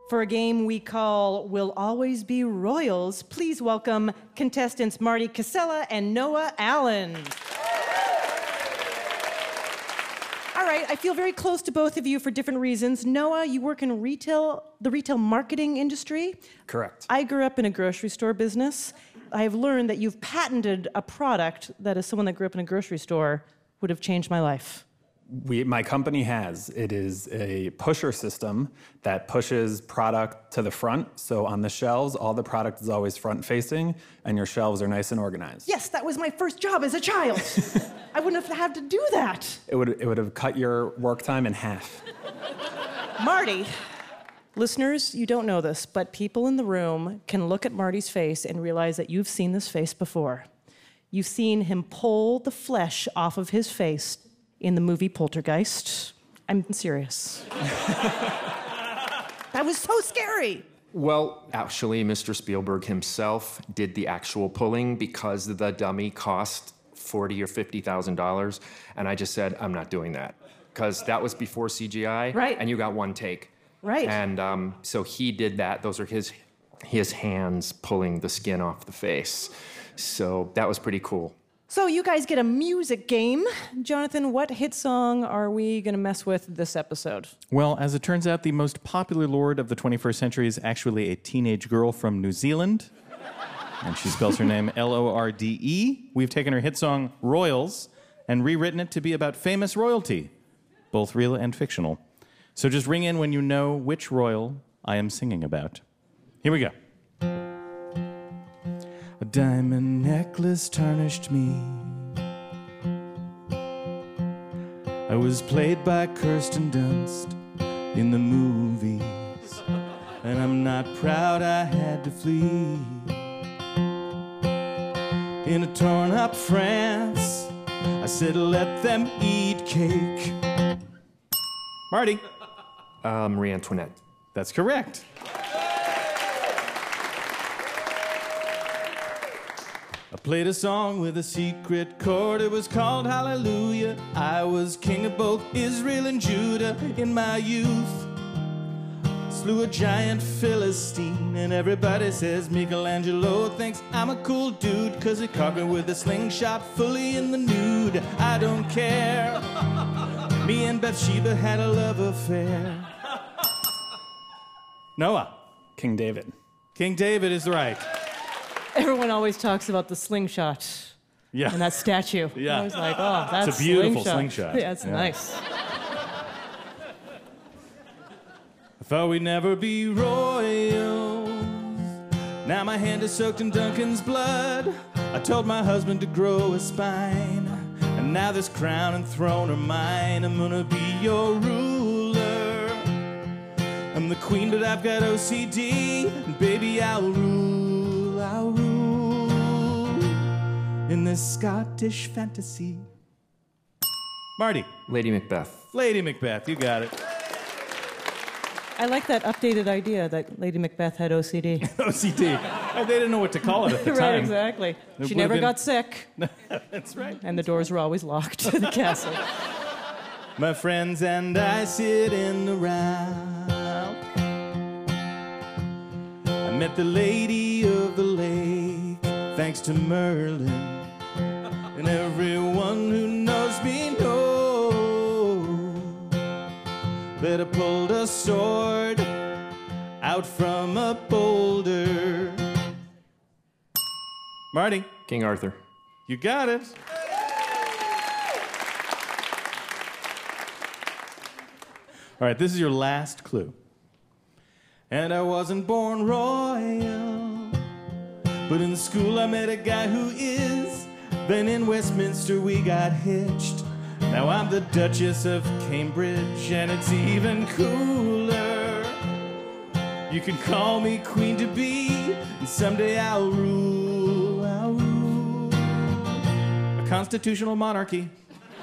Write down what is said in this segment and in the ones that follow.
For a game we call We'll Always Be Royals, please welcome contestants Marty Casella and Noah Allen. All right, I feel very close to both of you for different reasons. Noah, you work in the retail marketing industry. Correct. I grew up in a grocery store business. I have learned that you've patented a product that, as someone that grew up in a grocery store, would have changed my life. My company has. It is a pusher system that pushes product to the front. So on the shelves, all the product is always front-facing, and your shelves are nice and organized. Yes, that was my first job as a child. I wouldn't have had to do that. It would have cut your work time in half. Marty, listeners, you don't know this, but people in the room can look at Marty's face and realize that you've seen this face before. You've seen him pull the flesh off of his face in the movie Poltergeist. I'm serious. That was so scary. Well, actually, Mr. Spielberg himself did the actual pulling because the dummy cost $40,000 or $50,000, and I just said, I'm not doing that, because that was before CGI, right? And you got one take, right? And so he did that. Those are his hands pulling the skin off the face. So that was pretty cool. So you guys get a music game. Jonathan, what hit song are we going to mess with this episode? Well, as it turns out, the most popular lord of the 21st century is actually a teenage girl from New Zealand. And she spells her name Lorde. We've taken her hit song, Royals, and rewritten it to be about famous royalty, both real and fictional. So just ring in when you know which royal I am singing about. Here we go. A diamond necklace tarnished me. I was played by Kirsten Dunst in the movies, and I'm not proud I had to flee. In a torn-up France, I said, let them eat cake. Marty. Marie Antoinette. That's correct. I played a song with a secret chord. It was called Hallelujah. I was king of both Israel and Judah in my youth. Slew a giant Philistine, and everybody says Michelangelo thinks I'm a cool dude, 'cause he caught me with a slingshot fully in the nude. I don't care. Me and Bathsheba had a love affair. Noah. King David. King David is right. Everyone always talks about the slingshot. Yeah. And that statue. Yeah. I was like, oh, that's it's a beautiful slingshot. Yeah, it's nice. I thought we'd never be royals. Now my hand is soaked in Duncan's blood. I told my husband to grow a spine, and now this crown and throne are mine. I'm gonna be your ruler. I'm the queen, but I've got OCD, and baby, I'll rule in this Scottish fantasy. Marty. Lady Macbeth. Lady Macbeth, you got it. I like that updated idea that Lady Macbeth had OCD. OCD. They didn't know what to call it at the time. Right, exactly. She never got sick. That's right. And the doors were always locked to the castle. My friends and I sitting around. I met the lady of the lake, thanks to Merlin. And everyone who knows me knows that I pulled a sword out from a boulder. Marty. King Arthur. You got it. All right, this is your last clue. And I wasn't born royal, but in school I met a guy who is. Then in Westminster we got hitched. Now I'm the Duchess of Cambridge, and it's even cooler. You can call me Queen to be, and someday I'll rule, a constitutional monarchy.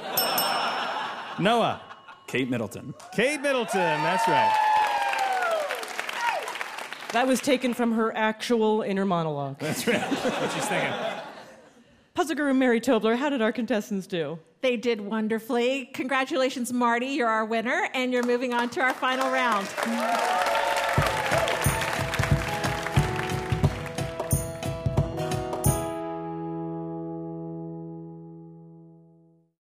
Noah. Kate Middleton. Kate Middleton, that's right. That was taken from her actual inner monologue. That's right. What she's thinking. Puzzle Guru Mary Tobler, how did our contestants do? They did wonderfully. Congratulations, Marty. You're our winner, and you're moving on to our final round.